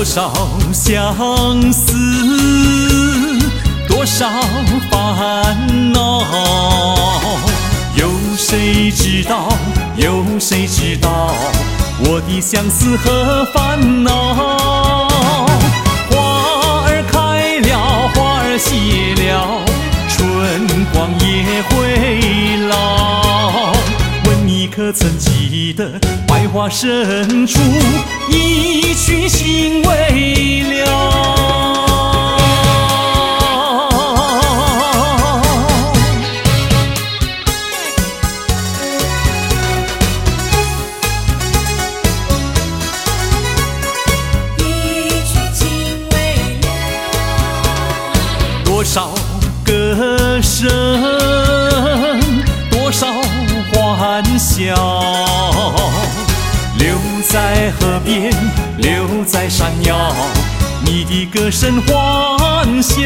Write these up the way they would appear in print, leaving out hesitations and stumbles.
多少相思，多少烦恼，有谁知道？有谁知道我的相思和烦恼？花儿开了，花儿谢了，春光也会老。问你可曾记得，百花深处一曲心未了。多少歌声，多少欢笑，留在河边，留在山腰，你的歌声欢笑。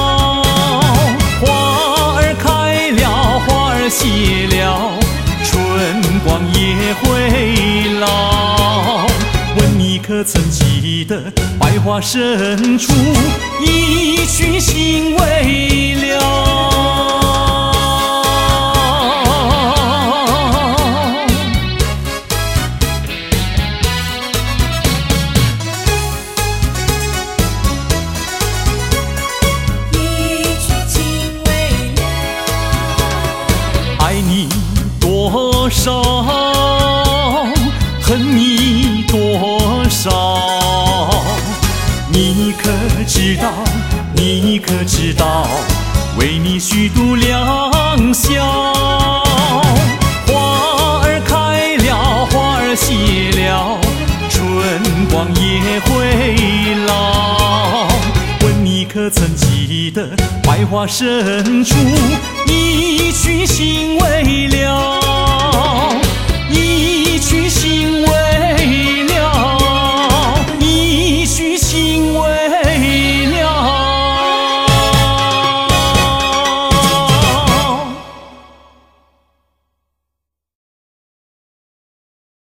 花儿开了，花儿谢了，春光也会老。问你可曾记得，百花深处一曲心未了。 一曲情未了。 爱你多少，恨你多少，你可知道？你可知道？为你虚度良宵。花儿开了，花儿谢了，春光也会老。问你可曾记得，百花深处一曲心未了。